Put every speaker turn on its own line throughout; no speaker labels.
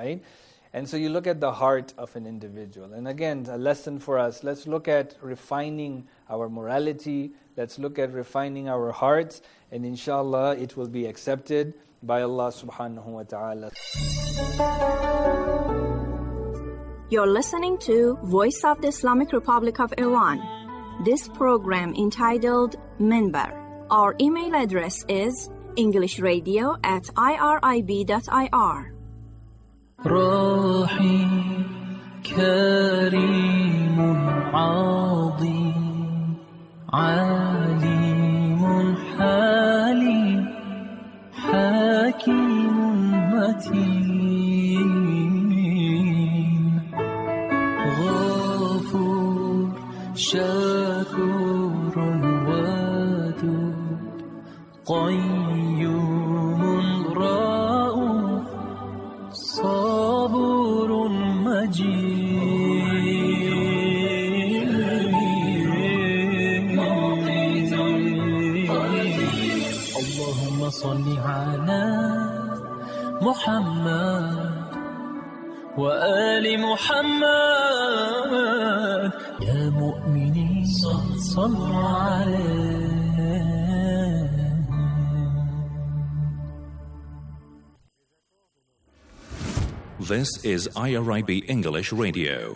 right? And so you look at the heart of an individual. And again, a lesson for us, let's look at refining our morality, let's look at refining our hearts, and inshallah it will be accepted by Allah subhanahu wa ta'ala.
You're listening to Voice of the Islamic Republic of Iran. This program entitled Minbar. Our email address is englishradio@irib.ir.
راحي كريم عظيم عليم حليم حكيم متين غفور شكور ودود قيوم رؤوف صبور مجيد اللهم صل على محمد وآل محمد يا مؤمنين صلوا عليه.
This is IRIB English Radio.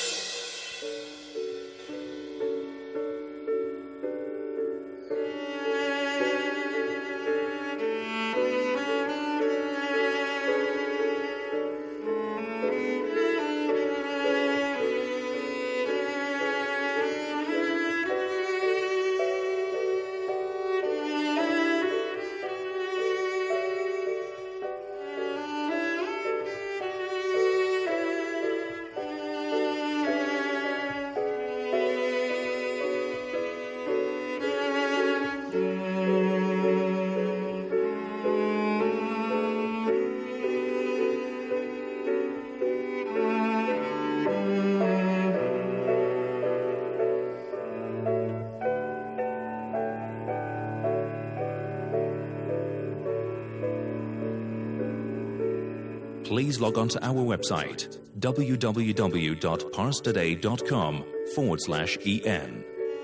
Please log on to our website, www.parstoday.com/en.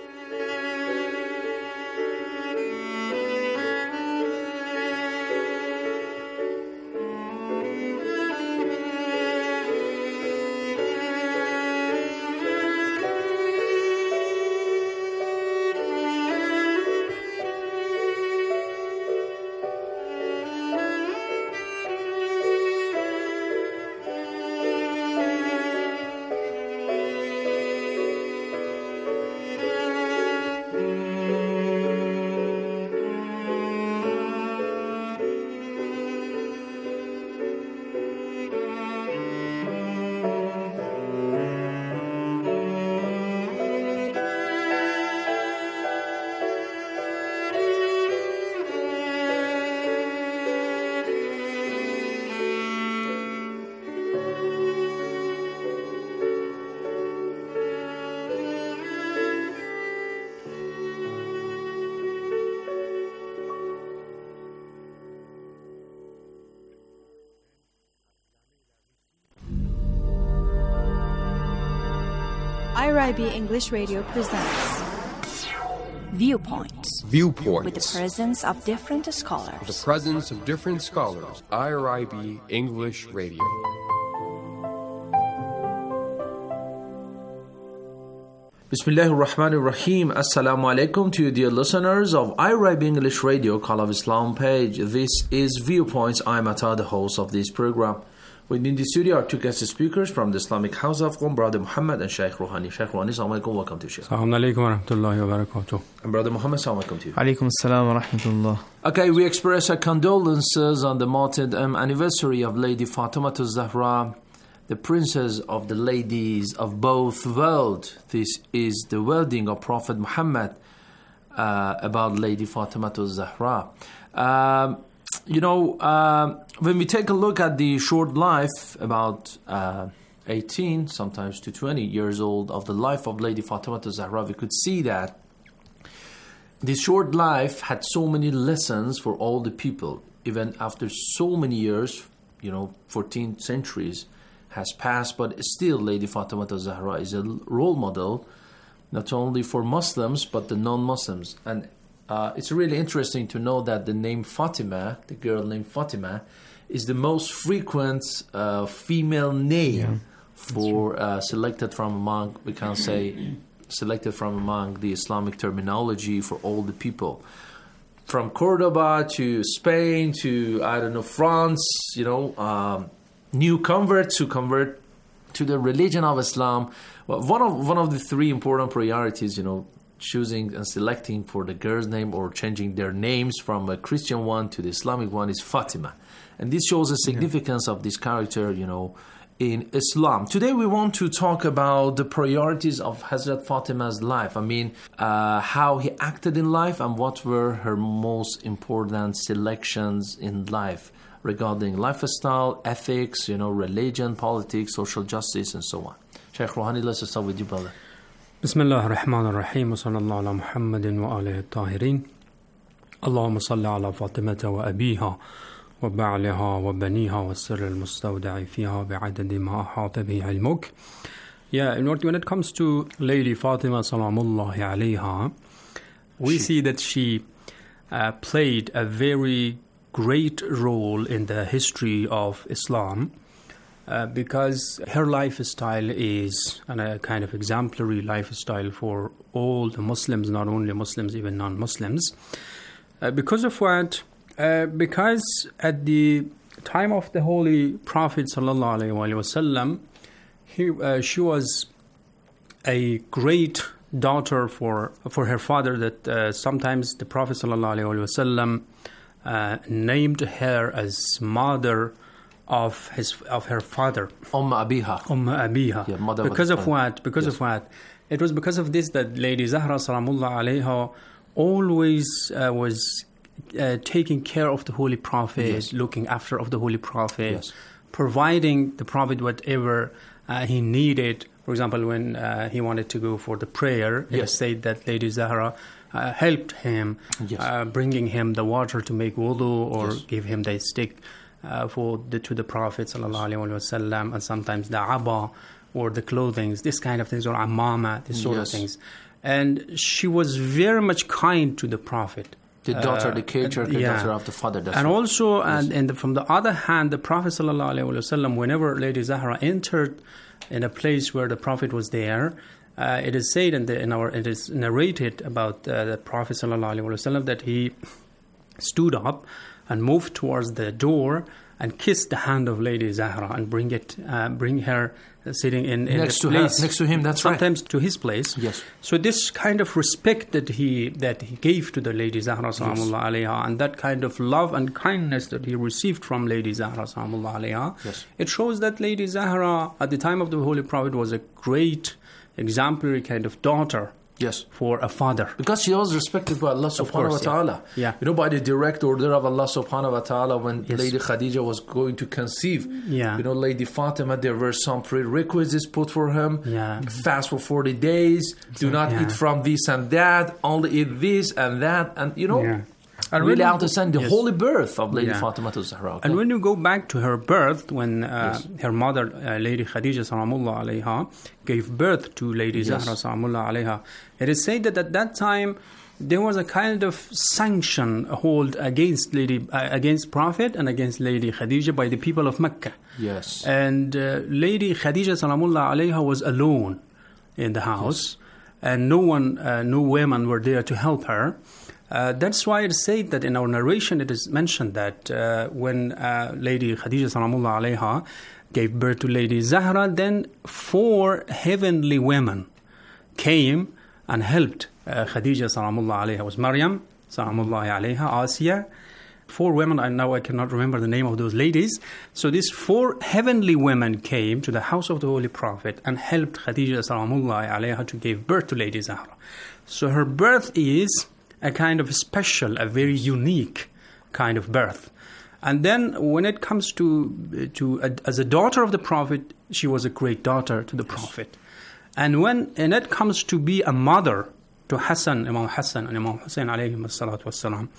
IRIB English Radio presents
Viewpoints. With the presence of different scholars.
IRIB English Radio.
Bismillahir Rahmanir Rahim. Assalamu alaikum to you, dear listeners of IRIB English Radio Call of Islam page. This is Viewpoints. I'm Atta, the host of this program. Within the studio are two guest speakers from the Islamic House of Qom, Brother Muhammad and Shaykh Rouhani. Shaykh Rouhani, assalamu alaikum, welcome to Shaykh.
Assalamu alaikum wa rahmatullahi wa barakatuh.
And Brother Muhammad, assalamu alaikum to you.
Alaikum assalam wa rahmatullah.
Okay, we express our condolences on the martyrdom anniversary of Lady Fatima Zahra, the princess of the ladies of both worlds. This is the wording of Prophet Muhammad about Lady Fatima Zahra. When we take a look at the short life, about 18, sometimes to 20 years old, of the life of Lady Fatima Zahra, we could see that this short life had so many lessons for all the people. Even after so many years, 14 centuries has passed, but still Lady Fatima al-Zahra is a role model, not only for Muslims, but the non-Muslims. And it's really interesting to know that the name Fatima, the girl named Fatima, is the most frequent female name for selected from among, we can say, selected from among the Islamic terminology for all the people. From Cordoba to Spain to, France, new converts who convert to the religion of Islam. Well, one of the three important priorities, choosing and selecting for the girl's name or changing their names from a Christian one to the Islamic one is Fatima. And this shows the significance of this character, in Islam. Today we want to talk about the priorities of Hazrat Fatima's life. How he acted in life and what were her most important selections in life regarding lifestyle, ethics, religion, politics, social justice, and so on. Shaykh Rouhani, let's start with you, brother.
Bismillah ar-Rahman ar-Rahim, wa sallallahu ala Muhammadin wa alihi at-tahirin. Allahumma salli ala Fatimata wa abiha وبعلها وبنيها والسر المستودع فيها بعدد ما أحاط به علمك. When it comes to Lady Fatima salamullahi alayha, we see that she played a very great role in the history of Islam because her lifestyle is a kind of exemplary lifestyle for all the Muslims, not only Muslims, even non-Muslims. Because of what? Because at the time of the Holy Prophet ﷺ, she was a great daughter for her father. That sometimes the Prophet ﷺ named her as mother of her father.
Abiha.
Yeah, mother. Because of what? Of what? It was because of this that Lady Zahra Salamullah alayha always was taking care of the Holy Prophet, looking after of the Holy Prophet, providing the Prophet whatever he needed. For example, when he wanted to go for the prayer, it is said that Lady Zahra helped him, bringing him the water to make wudu, or give him the stick to the Prophet ﷺ, and sometimes the abba or the clothing, this kind of things, or amama, this sort of things. And she was very much kind to the Prophet.
The daughter, the caretaker daughter of the father.
And also, from the other hand, the Prophet ﷺ, whenever Lady Zahra entered in a place where the Prophet was there, it is said it is narrated about the Prophet ﷺ that he stood up and moved towards the door and kissed the hand of Lady Zahra and bring her sitting in
next
to
place. Next to him, that's
sometimes to his place.
Yes.
So this kind of respect that he gave to the Lady Zahra Salamullah alayha, and that kind of love and kindness that he received from Lady Zahra Salamullah alayha, it shows that Lady Zahra at the time of the Holy Prophet was a great exemplary kind of daughter. For a father.
Because she was respected by Allah subhanahu wa ta'ala. By the direct order of Allah subhanahu wa ta'ala, when Lady Khadija was going to conceive, Lady Fatima, there were some prerequisites put for him. Fast for 40 days, do not eat from this and that, only eat this and that, and and really understand the holy birth of Lady Fatima al-Zahra.
Okay? And when you go back to her birth, when her mother, Lady Khadija Salamullah alayha, gave birth to Lady Zahra Salamullah alayha, it is said that at that time there was a kind of sanction hold against Prophet and against Lady Khadija by the people of Mecca. And Lady Khadija Salamullah alayha was alone in the house, and no women were there to help her. That's why it is said that in our narration it is mentioned that when Lady Khadija Salamullah alayha gave birth to Lady Zahra, then 4 heavenly women came and helped Khadija Salamullah alayha. It was Maryam Salamullah alayha, Asiya, 4 women, and now I cannot remember the name of those ladies. So these 4 heavenly women came to the house of the Holy Prophet and helped Khadija Salamullah alayha to give birth to Lady Zahra. So her birth is a kind of special, a very unique kind of birth. And then when it comes to as a daughter of the Prophet, she was a great daughter to the Prophet. And when it comes to be a mother to Imam Hassan and Imam Hussein alayhim as-salatu was-salam,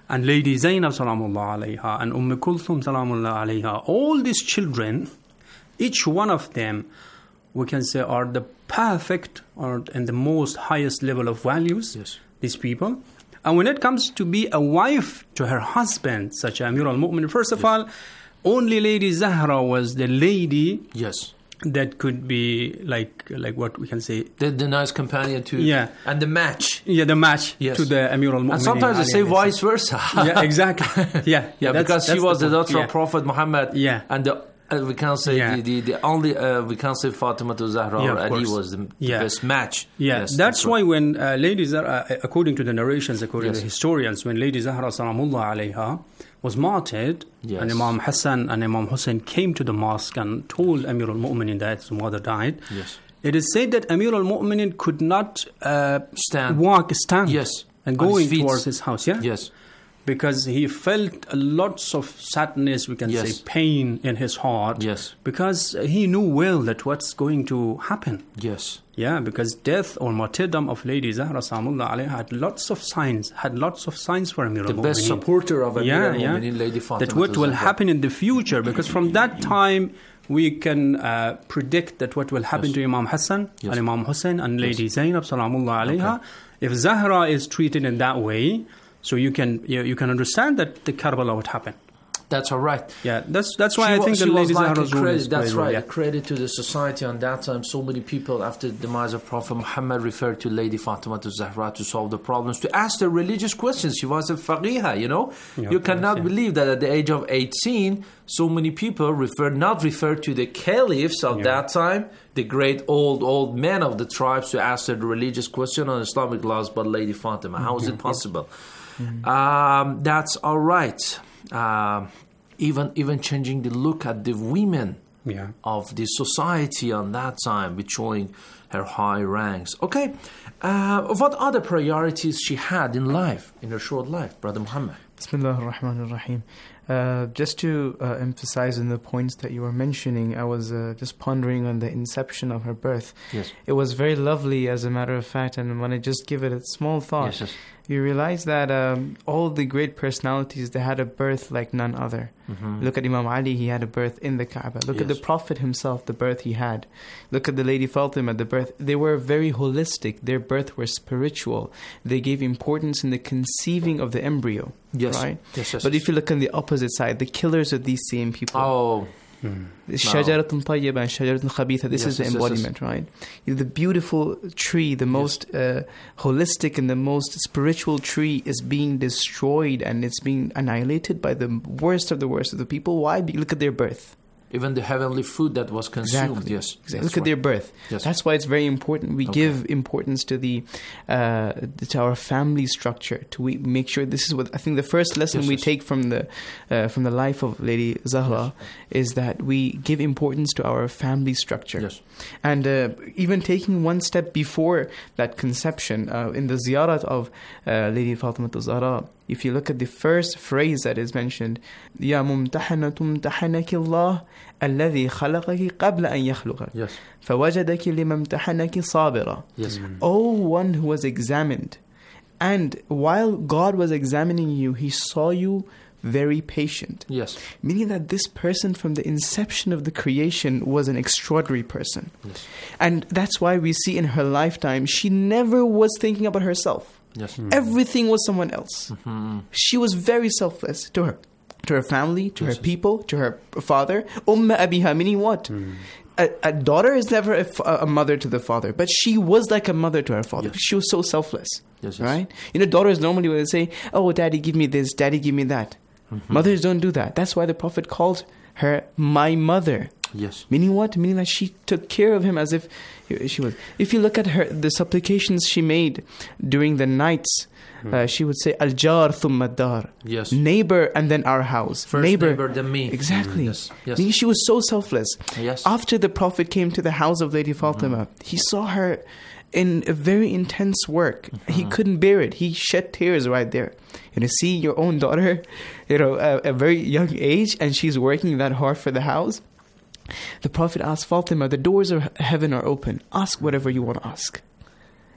and Lady Zainab salamullah alayha, and Kulthum salamullah alayha, all these children, each one of them, we can say, are the perfect or and the most highest level of values, these people. And when it comes to be a wife to her husband, such Amir al-Mu'minin, first of all, only Lady Zahra was the lady that could be like what we can say,
the nice companion to and the match
to the Amir al-Mu'minin.
And sometimes they say vice versa.
Exactly.
Because she was the daughter of Prophet Muhammad, and the we can't say the only we can't say Fatima to Zahra or Ali was the best match.
That's why when Lady Zahra, according to the narrations, according to the historians, when Lady Zahra salamullah alayha was martyred, and Imam Hassan and Imam Hussein came to the mosque and told Amir al-Mu'minin that his mother died, it is said that Amir al-Mu'minin could not stand and going towards his house. Because he felt lots of sadness, we can say pain in his heart. Because he knew well that what's going to happen. Because death or martyrdom of Lady Zahra salamullah alayha had lots of signs for Amir al-Mu'minin.
The best supporter of Amir al-Mu'minin, Lady Fatima.
That what will happen in the future, because from that time we can predict that what will happen to Imam Hassan and Imam Hussein and Lady Zainab salamullah alayha. If Zahra is treated in that way, so you can understand that the Karbala would happen.
That's all right.
That's why I think the Lady Zahra's rule is
that's right. A credit to the society on that time. So many people after the demise of Prophet Muhammad referred to Lady Fatima to Zahra to solve the problems, to ask the religious questions. She was a faqiha, you cannot believe that at the age of 18, so many people not refer to the caliphs of that time, the great old men of the tribes, to ask the religious question on Islamic laws, but Lady Fatima. How is it possible? That's all right. Even changing the look at the women of the society on that time, with showing her high ranks. Okay, what other priorities she had in life, in her short life, Brother Muhammad?
Bismillah ar-Rahman ar-Rahim. Just to emphasize on the points that you were mentioning, I was just pondering on the inception of her birth. It was very lovely, as a matter of fact, and when I just give it a small thought, you realize that all the great personalities, they had a birth like none other. Look at Imam Ali, he had a birth in the Kaaba. Look at the Prophet himself, the birth he had. Look at the Lady Fatima, the birth. They were very holistic. Their birth were spiritual. They gave importance in the conceiving of the embryo. Right? But if you look on the opposite side, the killers of these same people. Shajaratun tayyiba and shajaratun khabitha. This is the embodiment, right? The beautiful tree, the most holistic and the most spiritual tree is being destroyed, and it's being annihilated by the worst of the people. Why? Look at their birth.
Even the heavenly food that was consumed.
Exactly. Look at their birth. That's why it's very important. We give importance to to our family structure. We make sure this is what I think the first lesson we take from the life of Lady Zahra is that we give importance to our family structure. And even taking one step before that conception, in the ziyarat of Lady Fatima Zahra, if you look at the first phrase that is mentioned, Ya mumtahanatu mtahanaki Allah alladhi khalaqaki qabla an yakhluqa fawajadaki lima mtahanaki sabira. O one who was examined, and while God was examining you, He saw you very patient. Meaning that this person from the inception of the creation was an extraordinary person. And that's why we see in her lifetime, she never was thinking about herself. Everything was someone else. She was very selfless to her family, to her people, to her father. Umma abiha, meaning what? A daughter is never a mother to the father, but she was like a mother to her father. She was so selfless, right? Daughters normally when they say, "Oh, daddy, give me this, daddy, give me that." Mothers don't do that. That's why the Prophet called her my mother. Meaning what? Meaning that she took care of him as if she was. If you look at the supplications she made during the nights, she would say, Al-jar thumma dar. Neighbor and then our house.
First neighbor then me.
Exactly. Meaning she was so selfless. After the Prophet came to the house of Lady Fatima, he saw her in a very intense work. He couldn't bear it. He shed tears right there. To see your own daughter, a very young age, and she's working that hard for the house. The Prophet asked Fatima, the doors of heaven are open. Ask whatever you want to ask.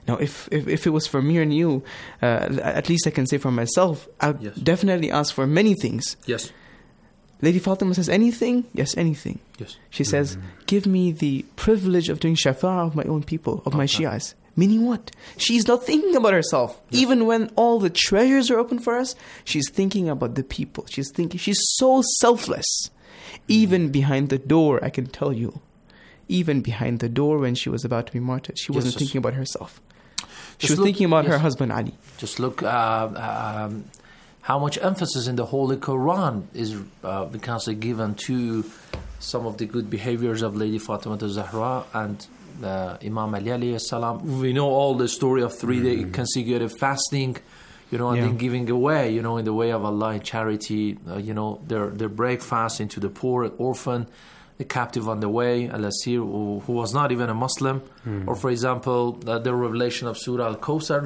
Now, if it was for me and you, at least I can say for myself, I would definitely ask for many things.
Yes.
Lady Fatima says, anything? Yes, anything.
Yes.
She says, give me the privilege of doing shafa'ah of my own people, of my Shias. Meaning what? She's not thinking about herself. Yes. Even when all the treasures are open for us, she's thinking about the people. She's so selfless. Even behind the door, I can tell you, even behind the door when she was about to be martyred, she wasn't thinking about herself. She was thinking about her husband Ali.
Just look how much emphasis in the Holy Quran is constantly given to some of the good behaviors of Lady Fatima al-Zahra and Imam Ali alayhi salam. We know all the story of 3-day consecutive fasting, and then giving away, in the way of Allah in charity, their breakfast into the poor, orphan, the captive on the way, al-Asir, who was not even a Muslim. Or, for example, the revelation of Surah Al-Kawthar,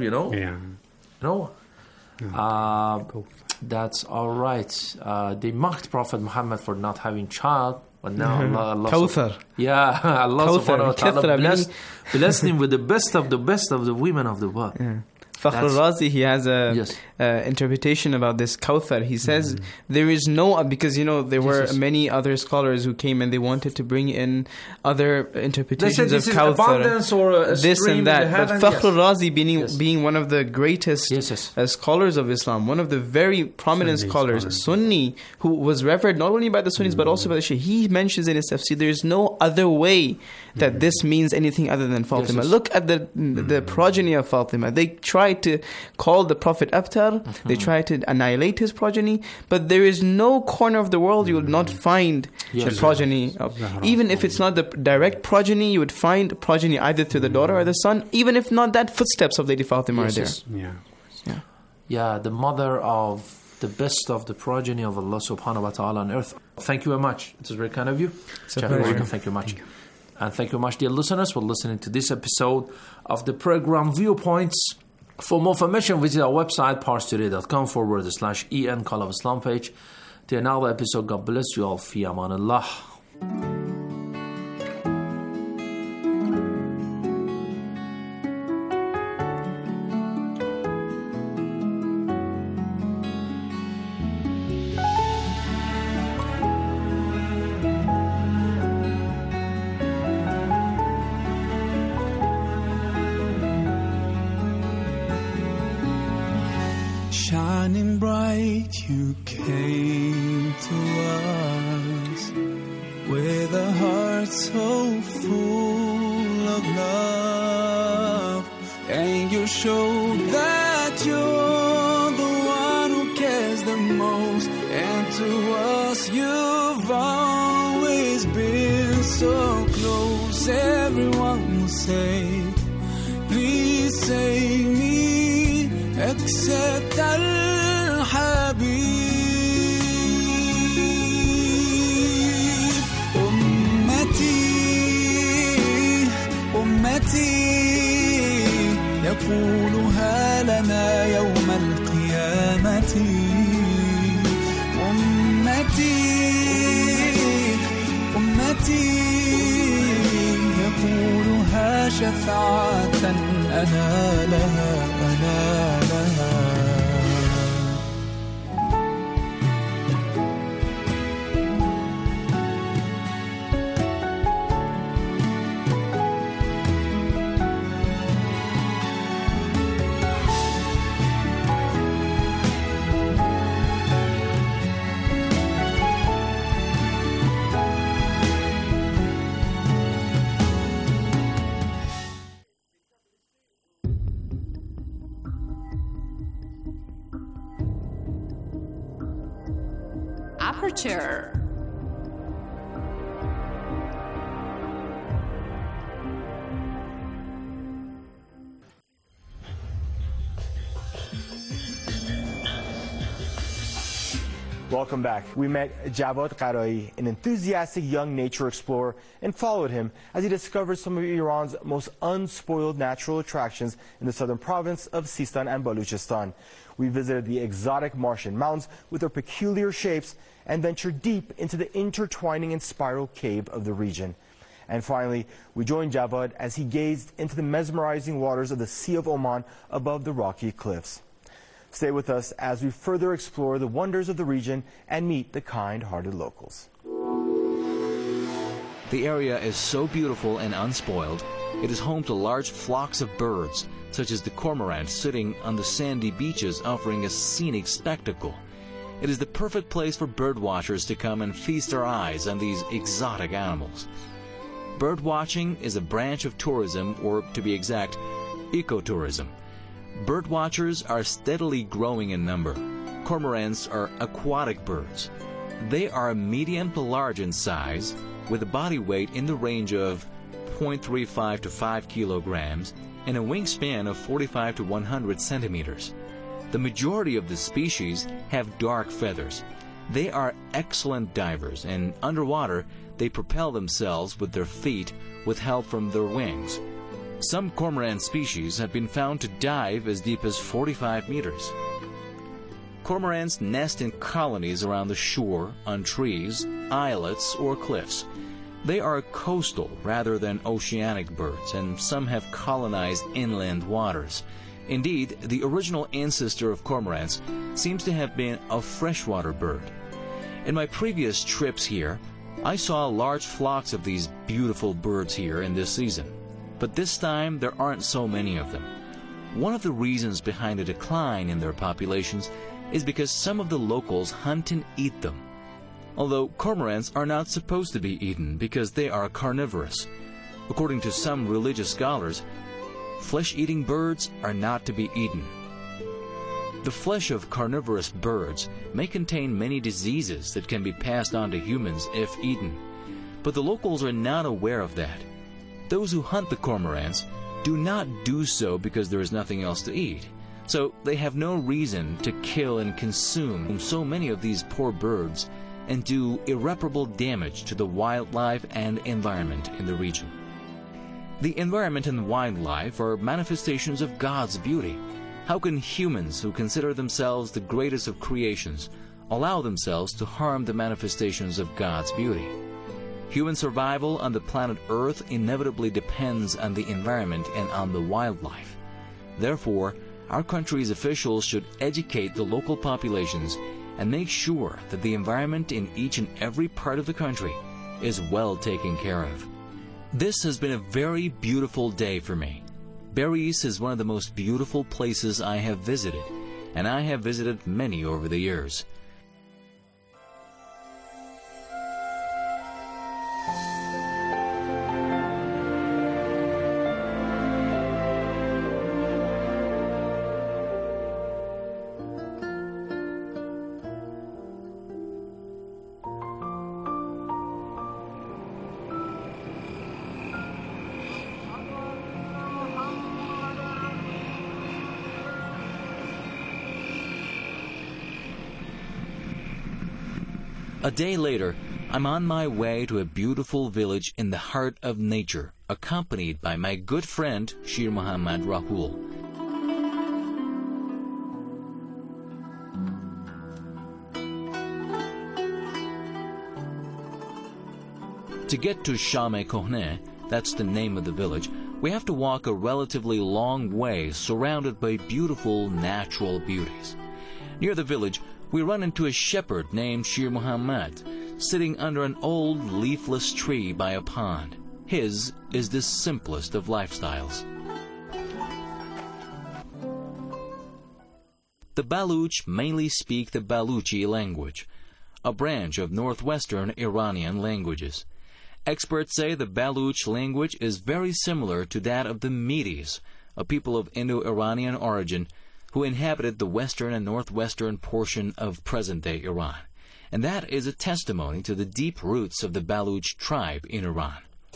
that's all right. They mocked Prophet Muhammad for not having child, but now Allah
Kawthar.
Allah subhanahu wa ta'ala blessed him with the best of the women of the world.
Fakhr al-Razi, he has a interpretation about this Kawthar. He says there is no, because there were many other scholars who came and they wanted to bring in other interpretations of Kawthar,
or
this and that. But Fakhr al-Razi being one of the greatest scholars of Islam, one of the very prominent scholars, Sunni, who was revered not only by the Sunnis but also by the Shia, he mentions in his tafsir there is no other way that this means anything other than Fatima. Look at the progeny of Fatima. They tried to call the Prophet Abtar, they tried to annihilate his progeny, but there is no corner of the world you will not find the progeny of. Even if it's not the direct progeny, you would find progeny either through the daughter or the son. Even if not that, footsteps of Lady Fatima are there.
The mother of the best of the progeny of Allah subhanahu wa ta'ala on earth. Thank you very much. It was very kind of you. Thank you very much. And thank you very much, dear listeners, for listening to this episode of the program Viewpoints. For more information, visit our website, parstoday.com/en, Call of Islam page. To another episode, God bless you all. Fi amanillah.
Shining bright, you came to us with a heart so full of love, and you showed that you're the one who cares the most, and to us you've always been so close. Everyone will say, please save me, except Al-Habib. أمتي يقولها لنا يوم القيامة. أمتي يقولها شفاعة أنا لها.
Aperture.
Welcome back. We met Javad Qarai, an enthusiastic young nature explorer, and followed him as he discovered some of Iran's most unspoiled natural attractions in the southern province of Sistan and Baluchistan. We visited the exotic Martian mountains with their peculiar shapes and ventured deep into the intertwining and spiral cave of the region. And finally, we joined Javad as he gazed into the mesmerizing waters of the Sea of Oman above the rocky cliffs. Stay with us as we further explore the wonders of the region and meet the kind-hearted locals.
The area is so beautiful and unspoiled. It is home to large flocks of birds, such as the cormorant sitting on the sandy beaches offering a scenic spectacle. It is the perfect place for bird watchers to come and feast their eyes on these exotic animals. Bird watching is a branch of tourism, or to be exact, ecotourism. Bird watchers are steadily growing in number. Cormorants are aquatic birds. They are medium to large in size, with a body weight in the range of 0.35 to 5 kilograms and a wingspan of 45 to 100 centimeters. The majority of the species have dark feathers. They are excellent divers, and underwater they propel themselves with their feet with help from their wings. Some cormorant species have been found to dive as deep as 45 meters. Cormorants nest in colonies around the shore, on trees, islets, or cliffs. They are coastal rather than oceanic birds, and some have colonized inland waters. Indeed, the original ancestor of cormorants seems to have been a freshwater bird. In my previous trips here, I saw large flocks of these beautiful birds here in this season, but this time there aren't so many of them. One of the reasons behind the decline in their populations is because some of the locals hunt and eat them. Although cormorants are not supposed to be eaten because they are carnivorous. According to some religious scholars, flesh-eating birds are not to be eaten. The flesh of carnivorous birds may contain many diseases that can be passed on to humans if eaten, but the locals are not aware of that. Those who hunt the cormorants do not do so because there is nothing else to eat, so they have no reason to kill and consume so many of these poor birds and do irreparable damage to the wildlife and environment in the region. The environment and wildlife are manifestations of God's beauty. How can humans who consider themselves the greatest of creations allow themselves to harm the manifestations of God's beauty? Human survival on the planet Earth inevitably depends on the environment and on the wildlife. Therefore, our country's officials should educate the local populations and make sure that the environment in each and every part of the country is well taken care of. This has been a very beautiful day for me. Beris is one of the most beautiful places I have visited, and I have visited many over the years. A day later, I'm on my way to a beautiful village in the heart of nature, accompanied by my good friend Shir Muhammad Rahul. To get to Sham-e-Kohne, that's the name of the village, we have to walk a relatively long way surrounded by beautiful natural beauties. Near the village, we run into a shepherd named Shir Muhammad, sitting under an old leafless tree by a pond. His is the simplest of lifestyles. The Baluch mainly speak the Baluchi language, a branch of northwestern Iranian languages. Experts say the Baluch language is very similar to that of the Medes, a people of Indo-Iranian origin who inhabited the western and northwestern portion of present-day Iran. And that is a testimony to the deep roots of the Baluch tribe in Iran.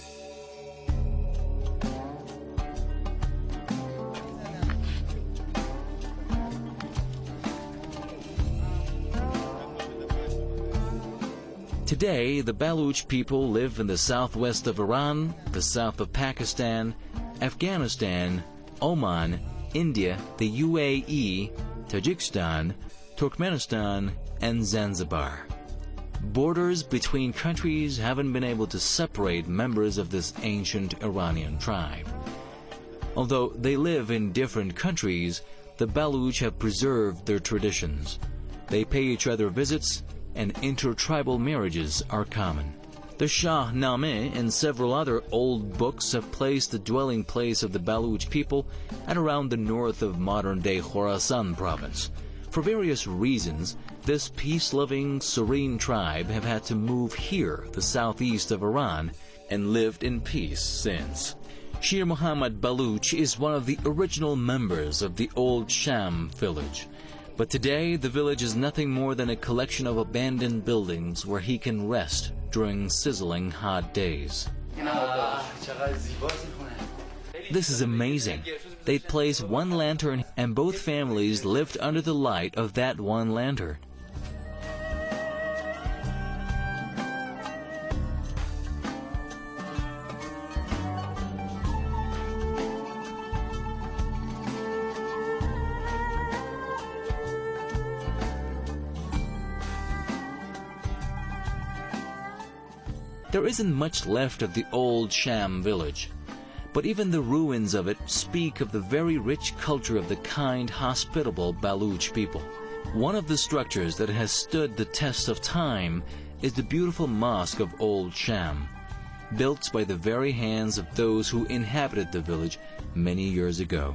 Today, the Baluch people live in the southwest of Iran, the south of Pakistan, Afghanistan, Oman, India, the UAE, Tajikistan, Turkmenistan, and Zanzibar. Borders between countries haven't been able to separate members of this ancient Iranian tribe. Although they live in different countries, the Baluch have preserved their traditions. They pay each other visits, and intertribal marriages are common. The Shahnameh and several other old books have placed the dwelling place of the Baluch people at around the north of modern-day Khorasan province. For various reasons, this peace-loving, serene tribe have had to move here, the southeast of Iran, and lived in peace since. Shir Muhammad Baluch is one of the original members of the old Sham village. But today, the village is nothing more than a collection of abandoned buildings where he can rest during sizzling hot days. This is amazing. They'd placed one lantern and both families lived under the light of that one lantern. There isn't much left of the old Sham village, but even the ruins of it speak of the very rich culture of the kind, hospitable Baluch people. One of the structures that has stood the test of time is the beautiful mosque of Old Sham, built by the very hands of those who inhabited the village many years ago.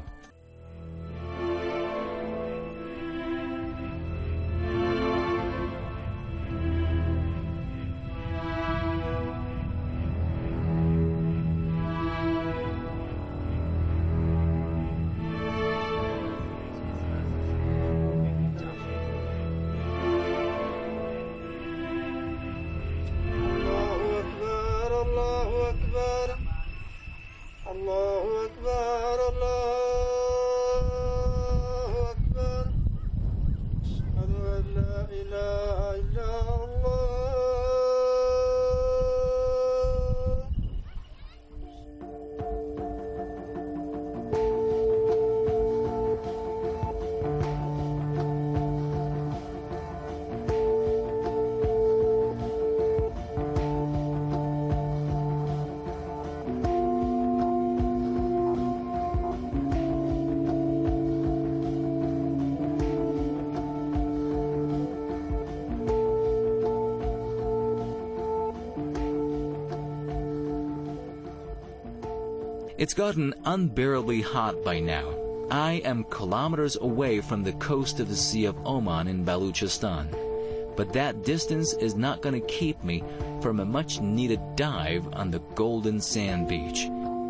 It's gotten unbearably hot by now. I am kilometers away from the coast of the Sea of Oman in Baluchistan. But that distance is not going to keep me from a much-needed dive on the golden sand beach.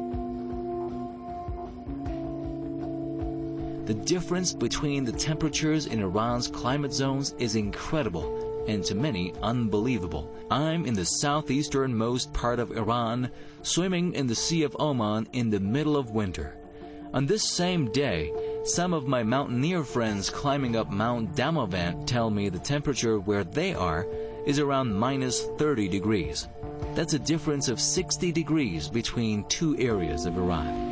The difference between the temperatures in Iran's climate zones is incredible, and to many, unbelievable. I'm in the southeasternmost part of Iran, swimming in the Sea of Oman in the middle of winter. On this same day, some of my mountaineer friends climbing up Mount Damavand tell me the temperature where they are is around minus 30 degrees. That's a difference of 60 degrees between two areas of Iran.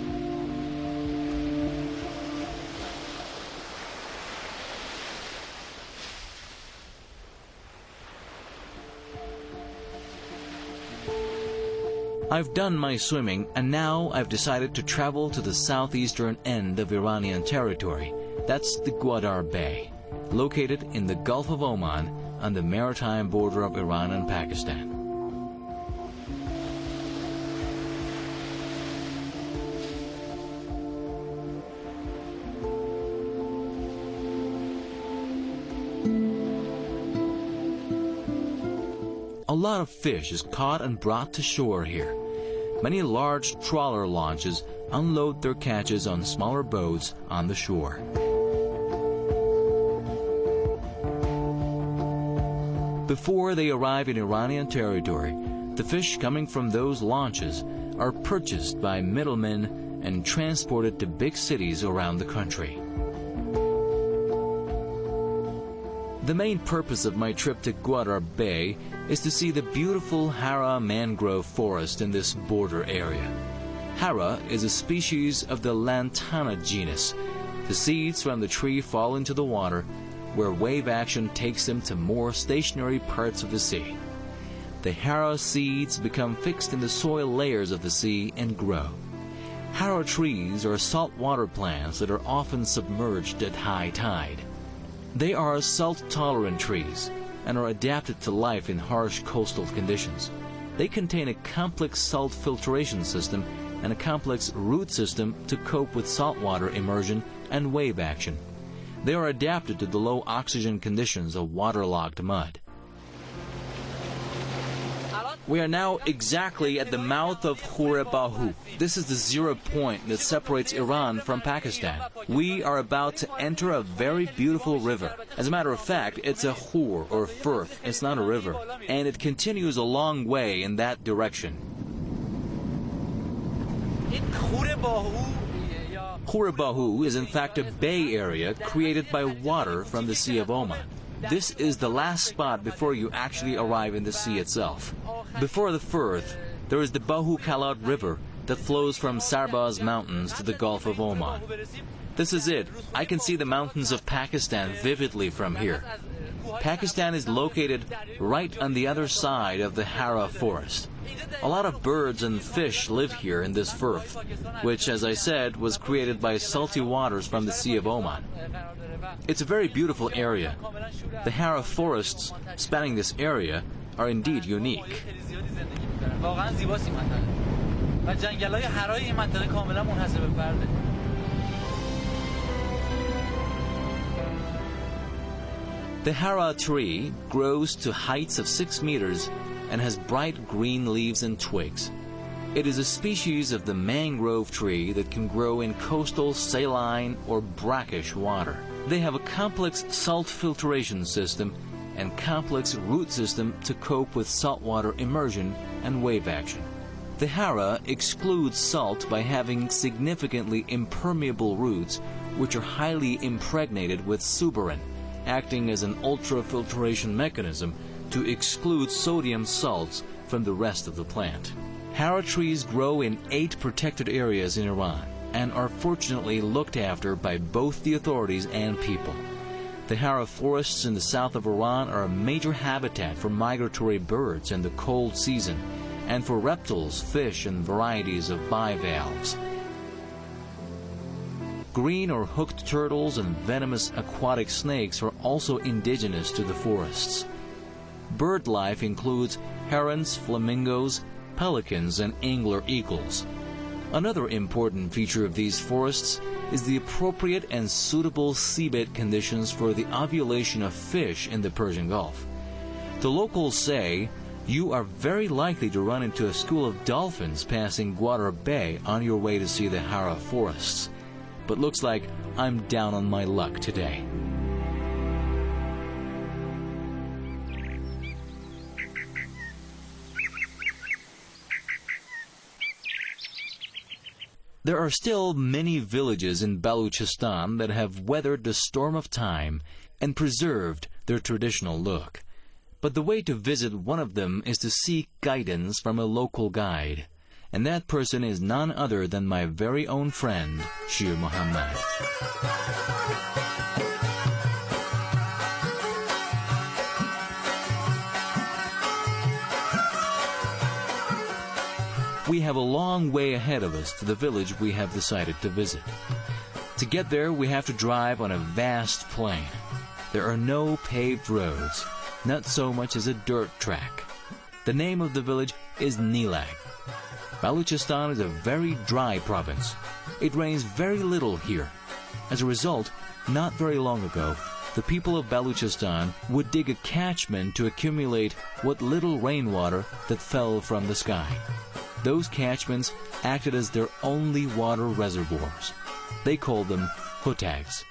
I've done my swimming, and now I've decided to travel to the southeastern end of Iranian territory. That's the Gwadar Bay, located in the Gulf of Oman on the maritime border of Iran and Pakistan. A lot of fish is caught and brought to shore here. Many large trawler launches unload their catches on smaller boats on the shore. Before they arrive in Iranian territory, the fish coming from those launches are purchased by middlemen and transported to big cities around the country. The main purpose of my trip to Gwadar Bay is to see the beautiful Hara mangrove forest in this border area. Hara is a species of the Lantana genus. The seeds from the tree fall into the water, where wave action takes them to more stationary parts of the sea. The hara seeds become fixed in the soil layers of the sea and grow. Hara trees are saltwater plants that are often submerged at high tide. They are salt-tolerant trees and are adapted to life in harsh coastal conditions. They contain a complex salt filtration system and a complex root system to cope with saltwater immersion and wave action. They are adapted to the low oxygen conditions of waterlogged mud. We are now exactly at the mouth of Khor Bahu. This is the 0 point that separates Iran from Pakistan. We are about to enter a very beautiful river. As a matter of fact, it's a khor or firth. It's not a river. And it continues a long way in that direction. Khor Bahu is in fact a bay area created by water from the Sea of Oman. This is the last spot before you actually arrive in the sea itself. Before the firth, there is the Bahu Kalat River that flows from Sarbaz Mountains to the Gulf of Oman. This is it. I can see the mountains of Pakistan vividly from here. Pakistan is located right on the other side of the Hara forest. A lot of birds and fish live here in this firth, which, as I said, was created by salty waters from the Sea of Oman. It's a very beautiful area. The Hara forests spanning this area are indeed unique. The Hara tree grows to heights of 6 meters and has bright green leaves and twigs. It is a species of the mangrove tree that can grow in coastal, saline, or brackish water. They have a complex salt filtration system and complex root system to cope with saltwater immersion and wave action. The Hara excludes salt by having significantly impermeable roots, which are highly impregnated with suberin, acting as an ultrafiltration mechanism to exclude sodium salts from the rest of the plant. Hara trees grow in 8 protected areas in Iran and are fortunately looked after by both the authorities and people. The Hara forests in the south of Iran are a major habitat for migratory birds in the cold season and for reptiles, fish, and varieties of bivalves. Green or hooked turtles and venomous aquatic snakes are also indigenous to the forests. Bird life includes herons, flamingos, pelicans, and angler eagles. Another important feature of these forests is the appropriate and suitable seabed conditions for the ovulation of fish in the Persian Gulf. The locals say you are very likely to run into a school of dolphins passing Gwadar Bay on your way to see the Hara forests. But looks like I'm down on my luck today. There are still many villages in Balochistan that have weathered the storm of time and preserved their traditional look. But the way to visit one of them is to seek guidance from a local guide. And that person is none other than my very own friend, Shir Muhammad. We have a long way ahead of us to the village we have decided to visit. To get there, we have to drive on a vast plain. There are no paved roads, not so much as a dirt track. The name of the village is Nilag. Balochistan is a very dry province. It rains very little here. As a result, not very long ago, the people of Balochistan would dig a catchment to accumulate what little rainwater that fell from the sky. Those catchments acted as their only water reservoirs. They called them hotags.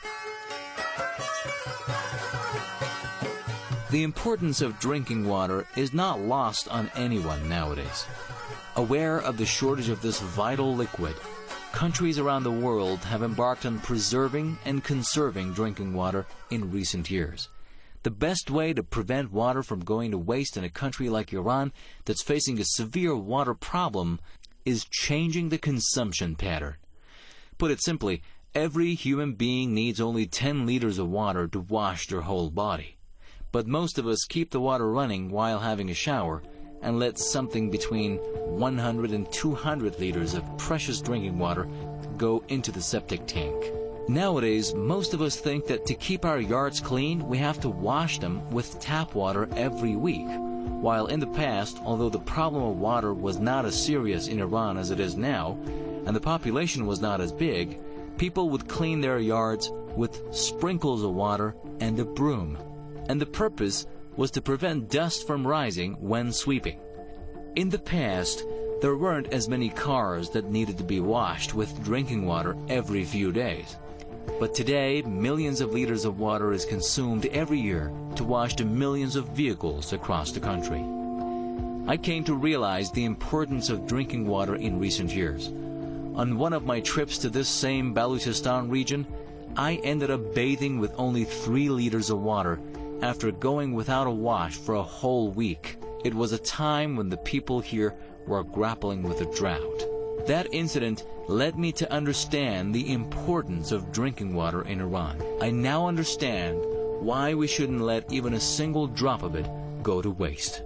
The importance of drinking water is not lost on anyone nowadays. Aware of the shortage of this vital liquid, countries around the world have embarked on preserving and conserving drinking water in recent years. The best way to prevent water from going to waste in a country like Iran that's facing a severe water problem is changing the consumption pattern. Put it simply, Every human being needs only 10 liters of water to wash their whole body. But most of us keep the water running while having a shower and let something between 100 and 200 liters of precious drinking water go into the septic tank. Nowadays, most of us think that to keep our yards clean, we have to wash them with tap water every week. While in the past, although the problem of water was not as serious in Iran as it is now, and the population was not as big, people would clean their yards with sprinkles of water and a broom. And the purpose was to prevent dust from rising when sweeping. In the past, there weren't as many cars that needed to be washed with drinking water every few days. But today, millions of liters of water is consumed every year to wash the millions of vehicles across the country. I came to realize the importance of drinking water in recent years. On one of my trips to this same Balochistan region, I ended up bathing with only 3 liters of water after going without a wash for a whole week. It was a time when the people here were grappling with a drought. That incident led me to understand the importance of drinking water in Iran. I now understand why we shouldn't let even a single drop of it go to waste.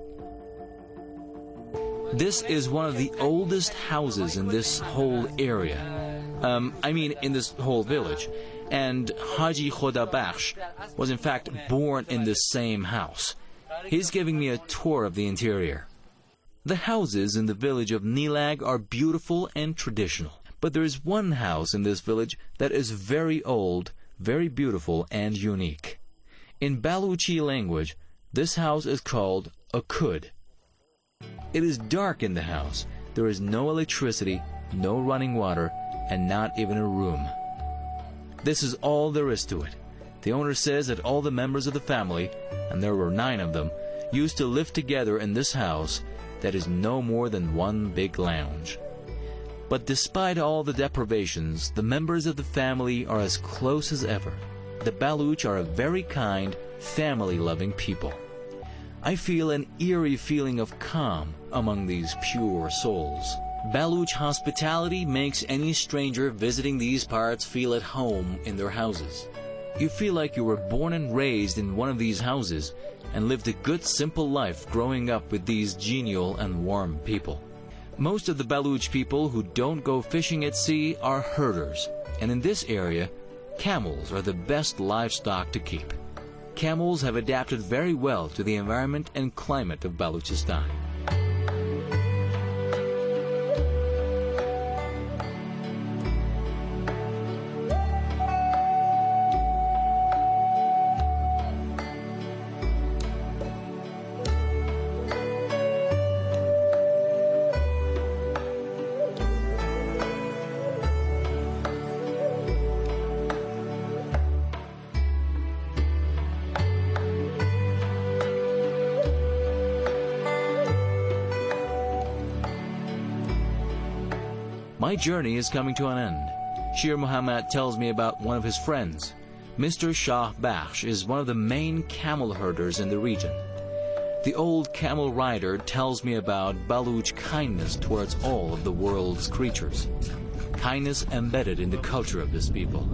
This is one of the oldest houses in this whole area. In this whole village. And Haji Khoda Bakhsh was in fact born in this same house. He's giving me a tour of the interior. The houses in the village of Nilag are beautiful and traditional. But there is one house in this village that is very old, very beautiful, and unique. In Baluchi language, this house is called a khud. It is dark in the house. There is no electricity, no running water, and not even a room. This is all there is to it. The owner says that all the members of the family, and there were 9 of them, used to live together in this house that is no more than one big lounge. But despite all the deprivations, the members of the family are as close as ever. The Baluch are a very kind, family-loving people. I feel an eerie feeling of calm among these pure souls. Baluch hospitality makes any stranger visiting these parts feel at home in their houses. You feel like you were born and raised in one of these houses and lived a good, simple life growing up with these genial and warm people. Most of the Baluch people who don't go fishing at sea are herders, and in this area, camels are the best livestock to keep. Camels have adapted very well to the environment and climate of Balochistan. My journey is coming to an end. Shir Muhammad tells me about one of his friends. Mr. Shah Bakhsh is one of the main camel herders in the region. The old camel rider tells me about Baluch kindness towards all of the world's creatures. Kindness embedded in the culture of this people.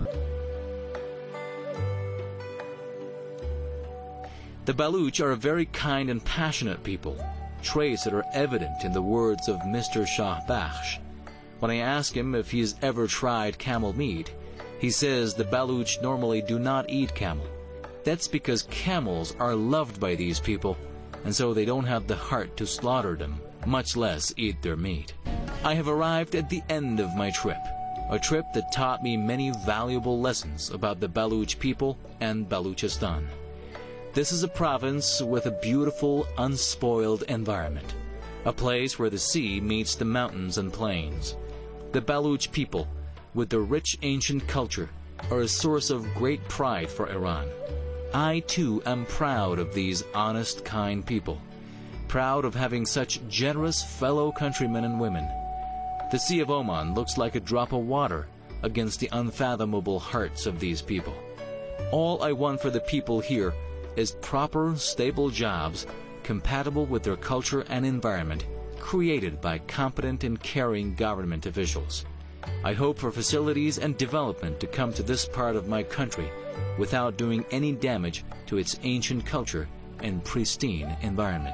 The Baluch are a very kind and passionate people, traits that are evident in the words of Mr. Shah Bakhsh. When I ask him if he's ever tried camel meat, he says the Baluch normally do not eat camel. That's because camels are loved by these people, and so they don't have the heart to slaughter them, much less eat their meat. I have arrived at the end of my trip, a trip that taught me many valuable lessons about the Baluch people and Balochistan. This is a province with a beautiful, unspoiled environment, a place where the sea meets the mountains and plains. The Baluch people, with their rich ancient culture, are a source of great pride for Iran. I, too, am proud of these honest, kind people, proud of having such generous fellow countrymen and women. The Sea of Oman looks like a drop of water against the unfathomable hearts of these people. All I want for the people here is proper, stable jobs compatible with their culture and environment, created by competent and caring government officials. I hope for facilities and development to come to this part of my country without doing any damage to its ancient culture and pristine environment.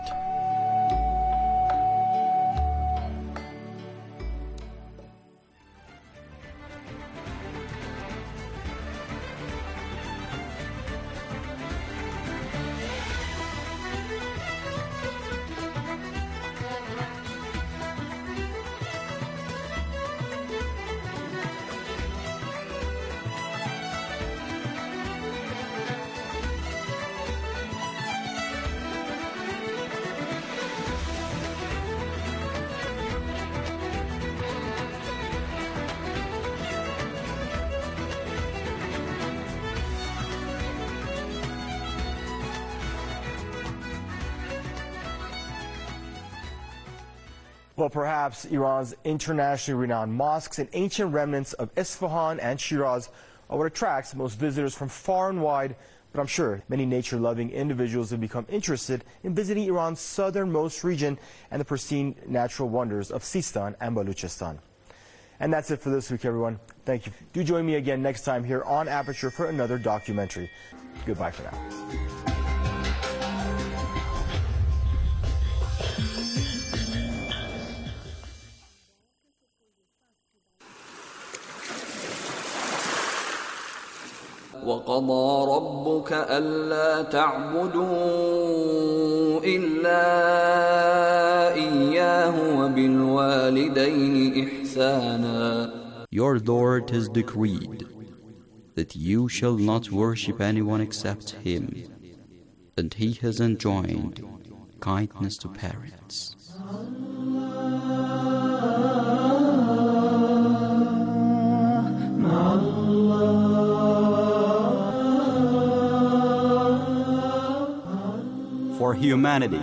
Well, perhaps Iran's internationally renowned mosques and ancient remnants of Isfahan and Shiraz are what attracts most visitors from far and wide, but I'm sure many nature-loving individuals have become interested in visiting Iran's southernmost region and the pristine natural wonders of Sistan and Baluchistan. And that's it for this week, everyone. Thank you. Do join me again next time here on Aperture for another documentary. Goodbye for now.
وقضى ربك ألا تعبدوا إلا إياه وبالوالدين إحسانا.
Your Lord has decreed that you shall not worship anyone except Him, and He has enjoined kindness to parents. For humanity.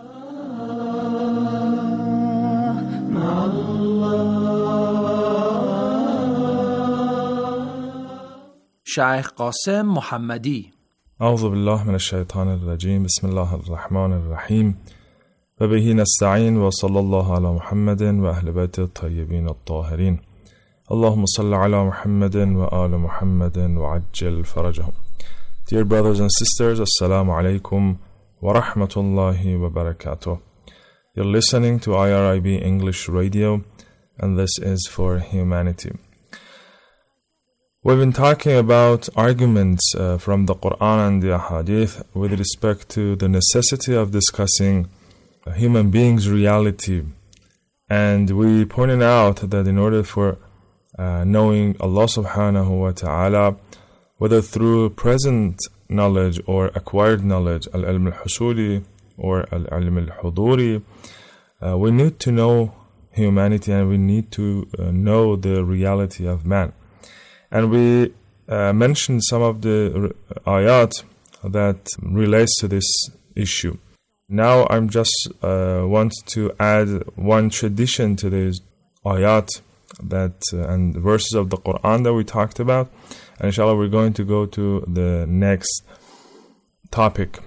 Shaykh Qasim Muhammadi.
أعوذ بالله من الشيطان الرجيم بسم الله الرحمن الرحيم وبه نستعين وصلى الله على محمد وأهل بيت الطيبين الطاهرين اللهم صل على محمد وآل محمد وعجل فرجهم. Dear brothers and sisters, Assalamu alaikum wa rahmatullahi wa barakatuh. You're listening to IRIB English Radio, and this is For Humanity. We've been talking about arguments from the Quran and the Ahadith with respect to the necessity of discussing a human being's reality. And we pointed out that in order for knowing Allah subhanahu wa ta'ala, whether through present knowledge or acquired knowledge, al-ilm al-husuli or al-ilm al-huduri, we need to know humanity and we need to know the reality of man. And we mentioned some of the ayat that relates to this issue. Now I'm just want to add one tradition to these ayat and verses of the Quran that we talked about. And inshallah we're going to go to the next topic.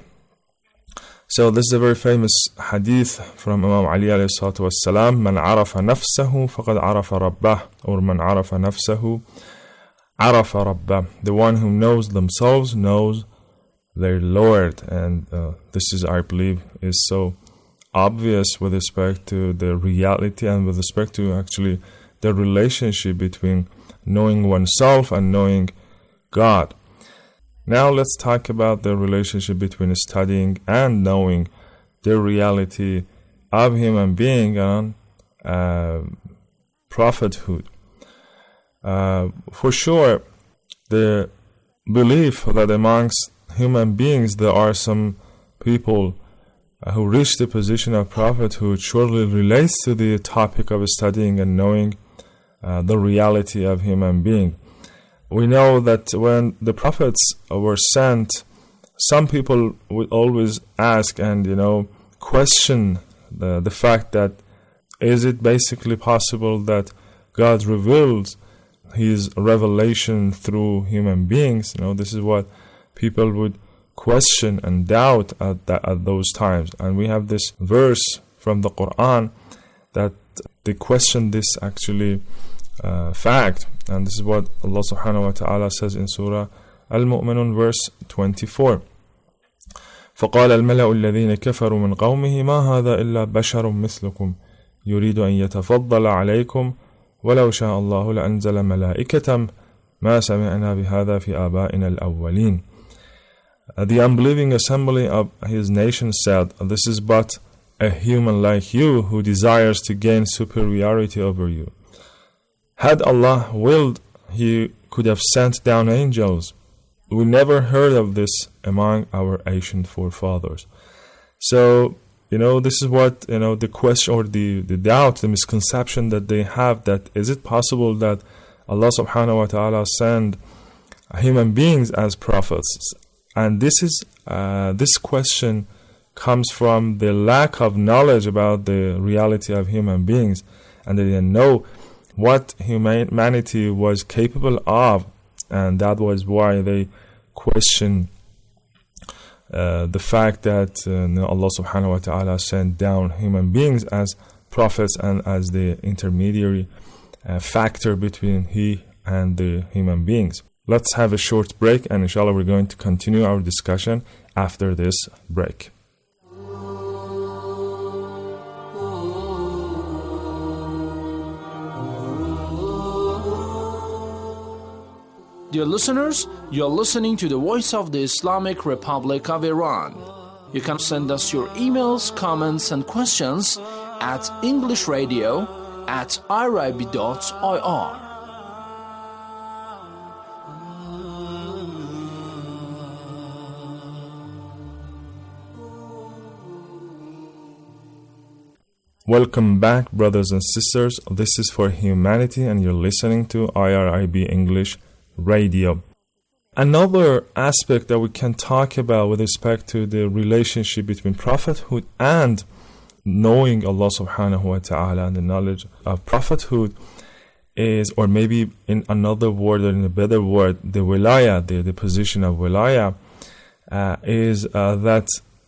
So this is a very famous hadith from Imam Ali alayhi salatu wassalam. Man arafa nafsahu faqad arafa rabbah, or man arafa nafsahu arafa rabbah. The one who knows themselves knows their Lord. And this is, I believe, is so obvious with respect to the reality and with respect to actually the relationship between knowing oneself and knowing God. Now let's talk about the relationship between studying and knowing the reality of human being and prophethood. For sure, the belief that amongst human beings there are some people who reach the position of prophethood surely relates to the topic of studying and knowing the reality of human being. We know that when the prophets were sent, some people would always ask and question the fact that is it basically possible that God reveals His revelation through human beings? This is what people would question and doubt at those times. And we have this verse from the Quran that they question this actually fact. And this is what Allah subhanahu wa ta'ala says in Surah Al-Mu'minun verse 24. فقال الملأ الذين كفروا من قومه ما هذا إلا بشر مثلكم يريد أن يتفضل عليكم ولو شاء الله لأنزل ملائكة ما سمعنا بهذا في آبائنا الأولين. The unbelieving assembly of his nation said, this is but a human like you who desires to gain superiority over you. Had Allah willed, He could have sent down angels. We never heard of this among our ancient forefathers. So, this is what, the question or the doubt, the misconception that they have, that is it possible that Allah subhanahu wa ta'ala send human beings as prophets? And this question comes from the lack of knowledge about the reality of human beings, and they didn't know what humanity was capable of, and that was why they questioned the fact that Allah subhanahu wa ta'ala sent down human beings as prophets and as the intermediary factor between He and the human beings. Let's have a short break, and inshallah we're going to continue our discussion after this break.
Dear listeners, you're listening to the Voice of the Islamic Republic of Iran. You can send us your emails, comments, and questions at englishradio@irib.ir.
Welcome back, brothers and sisters. This is For Humanity, and you're listening to IRIB English Radio. Another aspect that we can talk about with respect to the relationship between prophethood and knowing Allah subhanahu wa ta'ala and the knowledge of prophethood is, or maybe in another word or in a better word, the wilaya, the position of wilaya, is that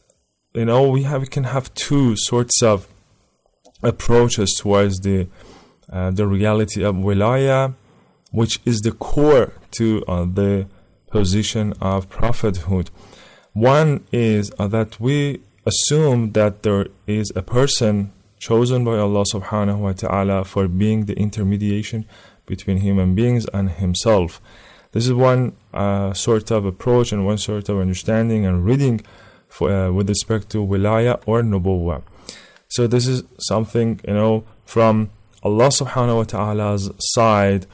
we can have two sorts of approaches towards the reality of wilaya, which is the core to the position of prophethood. One is that we assume that there is a person chosen by Allah subhanahu wa ta'ala for being the intermediation between human beings and Himself. This is one sort of approach and one sort of understanding and reading with respect to wilaya or nubuwwah. So this is something, from Allah subhanahu wa ta'ala's side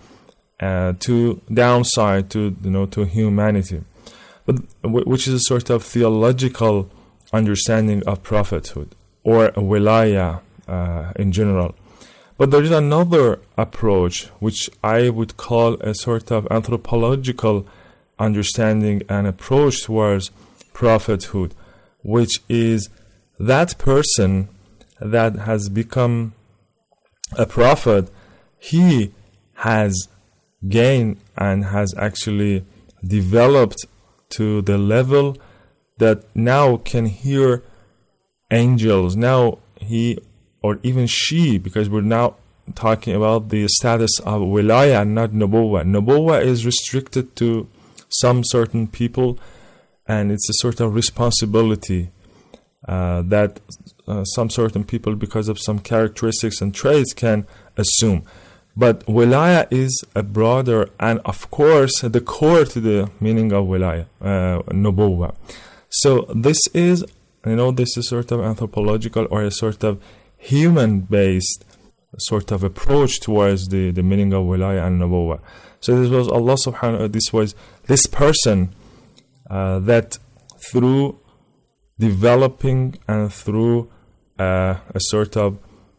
to downside to to humanity, but which is a sort of theological understanding of prophethood or wilaya in general. But there is another approach which I would call a sort of anthropological understanding and approach towards prophethood, which is that person that has become a prophet, he has gained and has actually developed to the level that now can hear angels. Now he or even she, because we're now talking about the status of wilaya, not nubuwwah. Nubuwwah is restricted to some certain people, and it's a sort of responsibility that some certain people, because of some characteristics and traits, can assume. But wilaya is a broader and, of course, the core to the meaning of wilaya, nubuwwah. So this is, this is sort of anthropological or a sort of human-based sort of approach towards the meaning of wilaya and nubuwwah. So this was Allah subhanahu wa ta'ala, this was this person that through developing and through a sort of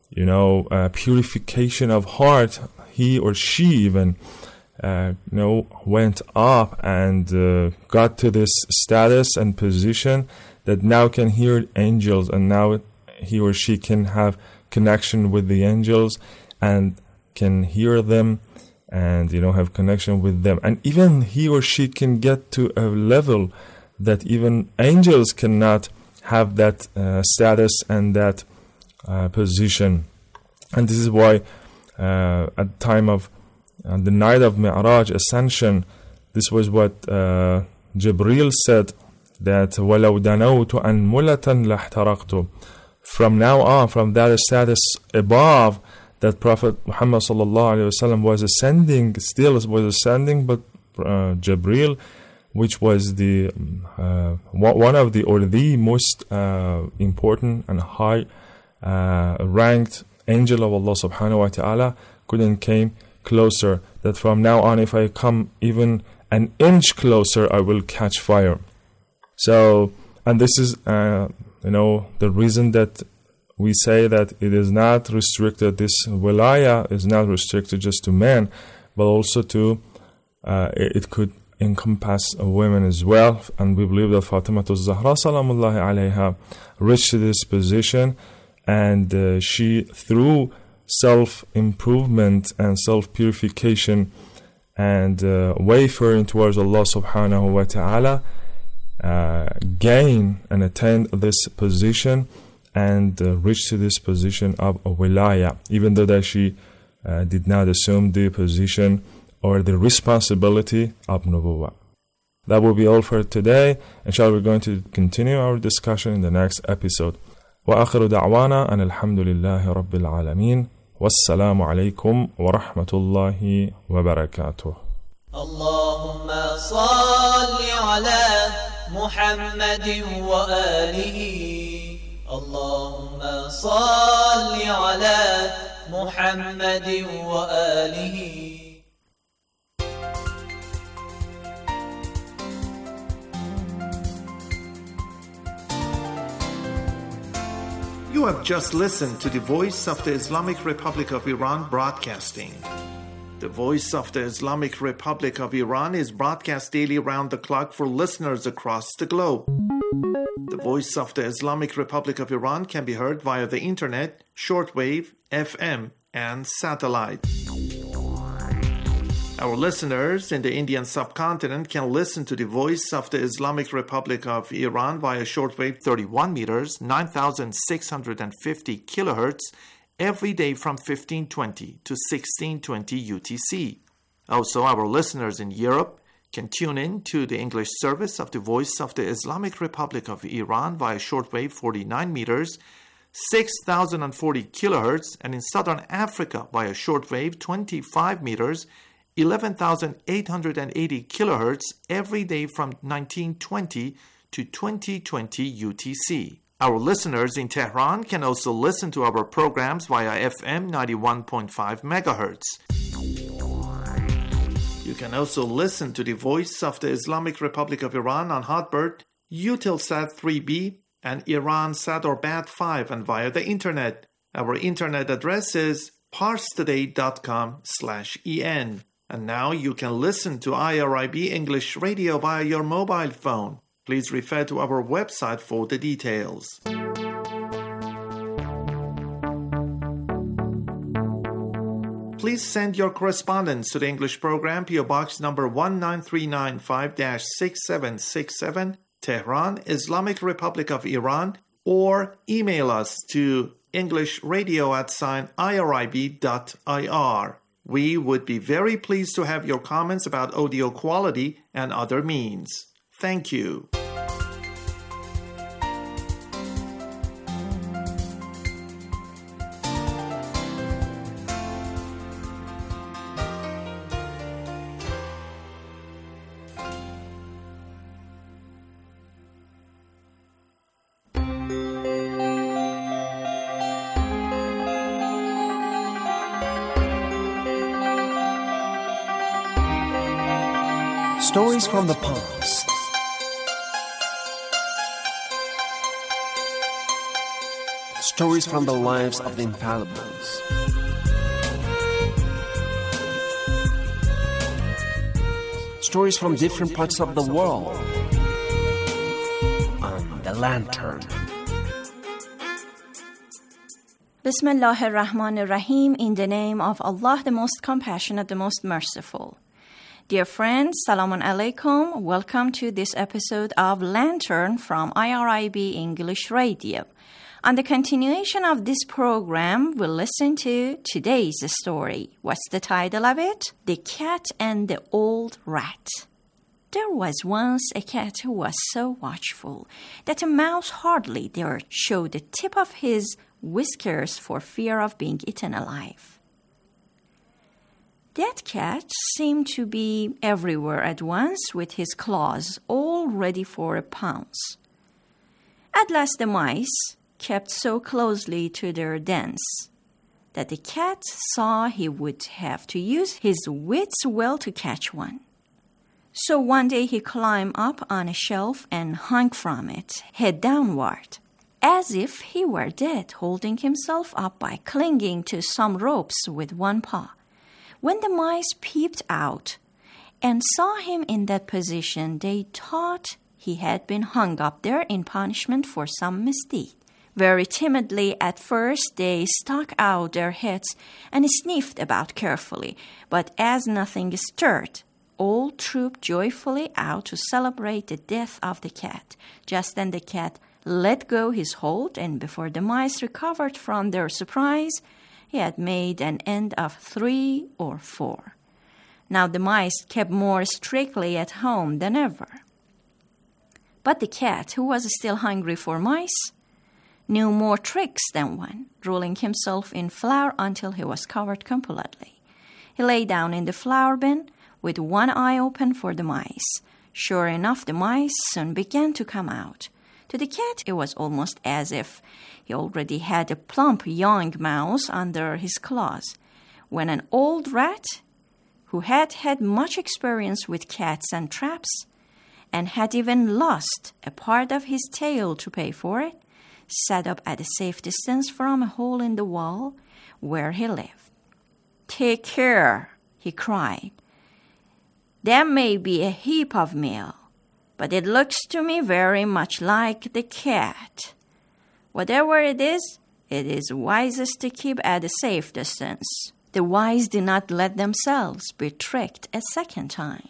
purification of heart, he or she even went up and got to this status and position that now can hear angels, and now he or she can have connection with the angels and can hear them and have connection with them, and even he or she can get to a level that even angels cannot have that status and that position. And this is why at the time of on the night of Mi'raj, ascension, this was what Jibreel said, that وَلَوْ دَنَوْتُ أَنْمُلَةً لَاحْتَرَقْتُ. From now on, from that status above, that Prophet Muhammad sallallahu alaihi wasallam was ascending, still was ascending, but Jibreel, which was the one of the, or the most important and high ranked angel of Allah subhanahu wa ta'ala, couldn't came closer, that from now on, if I come even an inch closer, I will catch fire. So, and this is the reason that we say that it is not restricted, this wilaya is not restricted just to men, but also to it could encompass women as well. And we believe that Fatima Zahra salamullahi alayha reached this position, and she, through self-improvement and self-purification and wayfaring towards Allah subhanahu wa ta'ala, gain and attain this position and reach to this position of wilaya, even though that she did not assume the position or the responsibility of nubuwwah. That will be all for today. Inshallah, we're going to continue our discussion in the next episode. وآخر دعوانا أن الحمد لله رب العالمين والسلام عليكم ورحمة الله وبركاته.
اللهم صل على محمد وآله. اللهم صل على محمد وآله.
You have just listened to the Voice of the Islamic Republic of Iran broadcasting. The Voice of the Islamic Republic of Iran is broadcast daily around the clock for listeners across the globe. The Voice of the Islamic Republic of Iran can be heard via the internet, shortwave, FM, and satellite. Our listeners in the Indian subcontinent can listen to the Voice of the Islamic Republic of Iran via shortwave 31 meters, 9,650 kilohertz, every day from 1520 to 1620 UTC. Also, our listeners in Europe can tune in to the English service of the Voice of the Islamic Republic of Iran via shortwave 49 meters, 6,040 kilohertz, and in Southern Africa via shortwave 25 meters, 11,880 kilohertz, every day from 1920 to 2020 UTC. Our listeners in Tehran can also listen to our programs via FM 91.5 megahertz. You can also listen to the Voice of the Islamic Republic of Iran on Hotbird, Eutelsat 3B, and Iransat or Bat5, and via the internet. Our internet address is parstoday.com/en. And now you can listen to IRIB English Radio via your mobile phone. Please refer to our website for the details. Please send your correspondence to the English program, PO Box number 19395-6767, Tehran, Islamic Republic of Iran, or email us to englishradio@irib.ir. We would be very pleased to have your comments about audio quality and other means. Thank you.
Stories from the past. Stories from the lives of the infallibles. Stories from different parts of the world. On The Lantern.
Bismillah ar-Rahman ar-Rahim, in the name of Allah, the most compassionate, the most merciful. Dear friends, Salamun Alaikum. Welcome to this episode of Lantern from IRIB English Radio. On the continuation of this program, we'll listen to today's story. What's the title of it? The Cat and the Old Rat. There was once a cat who was so watchful that a mouse hardly dared show the tip of his whiskers for fear of being eaten alive. That cat seemed to be everywhere at once with his claws all ready for a pounce. At last the mice kept so closely to their dens that the cat saw he would have to use his wits well to catch one. So one day he climbed up on a shelf and hung from it, head downward, as if he were dead, holding himself up by clinging to some ropes with one paw. When the mice peeped out and saw him in that position, they thought he had been hung up there in punishment for some misdeed. Very timidly at first, they stuck out their heads and sniffed about carefully, but as nothing stirred, all trooped joyfully out to celebrate the death of the cat. Just then the cat let go his hold, and before the mice recovered from their surprise, he had made an end of 3 or 4. Now the mice kept more strictly at home than ever. But the cat, who was still hungry for mice, knew more tricks than one, rolling himself in flour until he was covered completely. He lay down in the flour bin with one eye open for the mice. Sure enough, the mice soon began to come out. To the cat, it was almost as if he already had a plump young mouse under his claws. When an old rat, who had had much experience with cats and traps, and had even lost a part of his tail to pay for it, sat up at a safe distance from a hole in the wall where he lived. "Take care," he cried. "There may be a heap of meal, but it looks to me very much like the cat. Whatever it is wisest to keep at a safe distance." The wise do not let themselves be tricked a second time.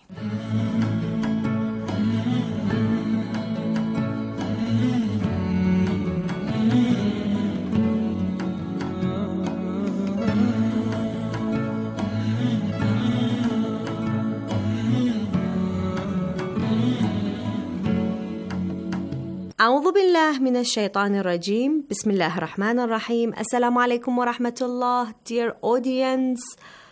أعوذ بالله من الشيطان الرجيم. بسم الله الرحمن الرحيم. السلام عليكم ورحمة الله. Dear audience,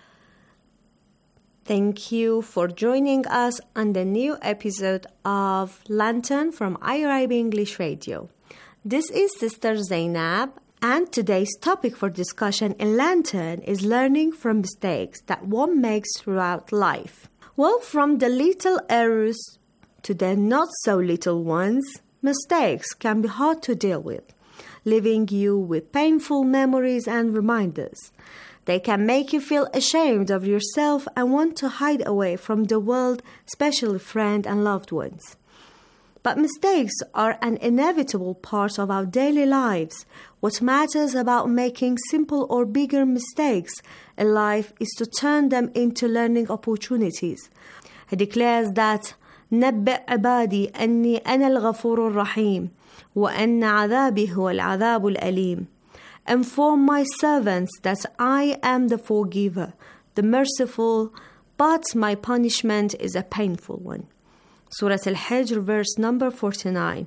thank you for joining us on the new episode of Lantern from IRIB English Radio. This is Sister Zainab, and today's topic for discussion in Lantern is learning from mistakes that one makes throughout life. Well, from the little errors to the not so little ones, mistakes can be hard to deal with, leaving you with painful memories and reminders. They can make you feel ashamed of yourself and want to hide away from the world, especially friends and loved ones. But mistakes are an inevitable part of our daily lives. What matters about making simple or bigger mistakes in life is to turn them into learning opportunities. He declares that نبئ عبادي أني أنا الغفور الرحيم وأن عذابي هو العذاب الأليم. Inform my servants that I am the forgiver, the merciful, but my punishment is a painful one. Surah Al-Hijr, verse number 49.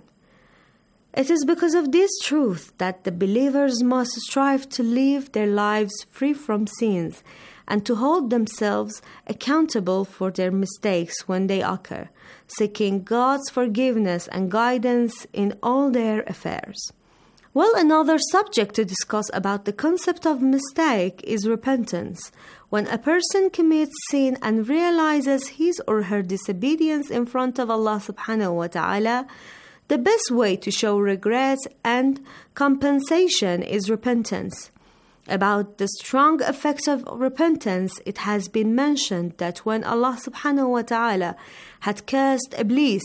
It is because of this truth that the believers must strive to live their lives free from sins and to hold themselves accountable for their mistakes when they occur, seeking God's forgiveness and guidance in all their affairs. Well, another subject to discuss about the concept of mistake is repentance. When a person commits sin and realizes his or her disobedience in front of Allah subhanahu wa ta'ala, the best way to show regret and compensation is repentance. About the strong effects of repentance, it has been mentioned that when Allah subhanahu wa ta'ala had cursed Iblis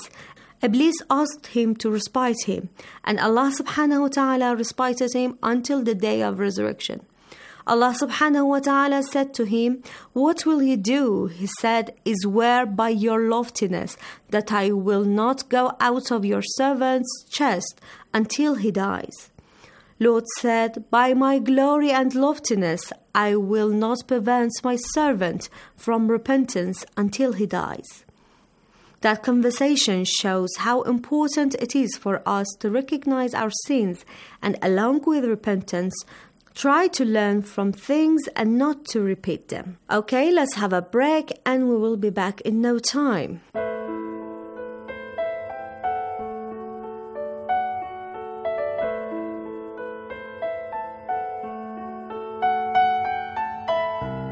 asked him to respite him, and Allah subhanahu wa ta'ala respited him until the day of resurrection. Allah subhanahu wa ta'ala said to him, "What will you do?" He said, "I swear by your loftiness that I will not go out of your servant's chest until he dies." Lord said, "By my glory and loftiness, I will not prevent my servant from repentance until he dies." That conversation shows how important it is for us to recognize our sins and, along with repentance, try to learn from things and not to repeat them. Okay, let's have a break and we will be back in no time.